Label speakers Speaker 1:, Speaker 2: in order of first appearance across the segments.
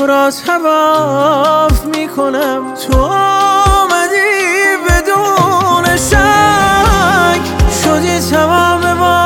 Speaker 1: را طواف میکنم. تو آمدی بدون شک، شدی تمام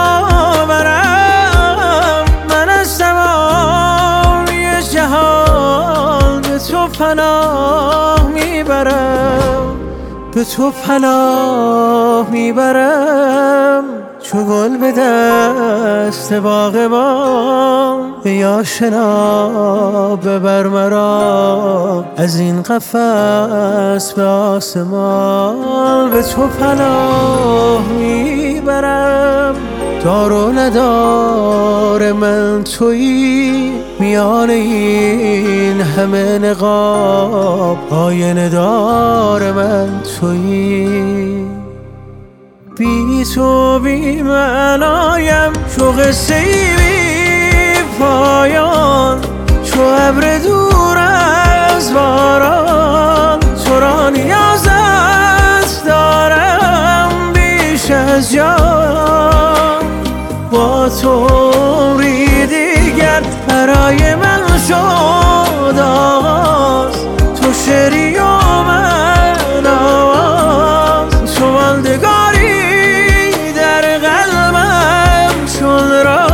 Speaker 1: باورم. من از تمامی جهان به تو پناه میبرم، به تو پناه میبرم. چو گل به دست باغبان، ای آشنا ببر مرا از این قفس به آسمان. به تو پناه میبرم، دار و ندار من تویی، میان این همه نقاب آینه دار من تویی. بی تو بی معنایم، چو قصه‌ای بی پایان، چو ابر دور از باران. تو را نیازت دارم بیش از جان، با تو عمری دیگر برای من شد آغاز. تو شعری و من آواز، تو ماندگاری در قلبم چون راز.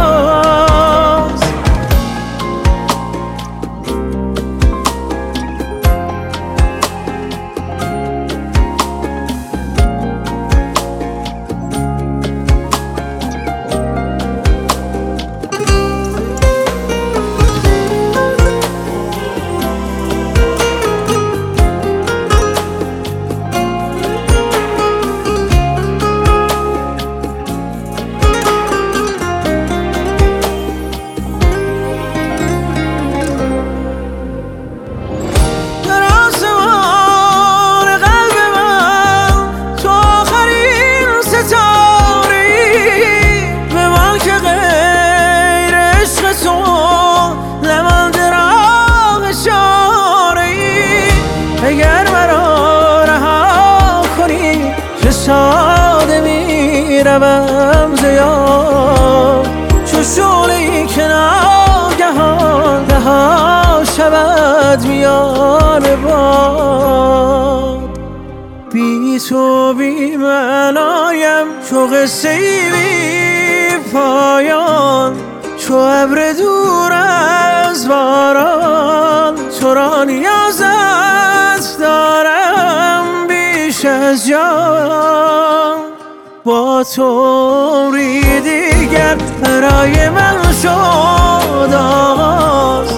Speaker 1: اگر مرا رها کنی چه ساده می روم ز یاد. چو شعله‌ای که ناگهان رها شود میان باد. بی تو بی معنایم، چو قصه‌ای بی پایان، چو ابر دور از باران. تو را نیازت دارم بیش از جان، با تو عمری دیگر برای من شد آغاز.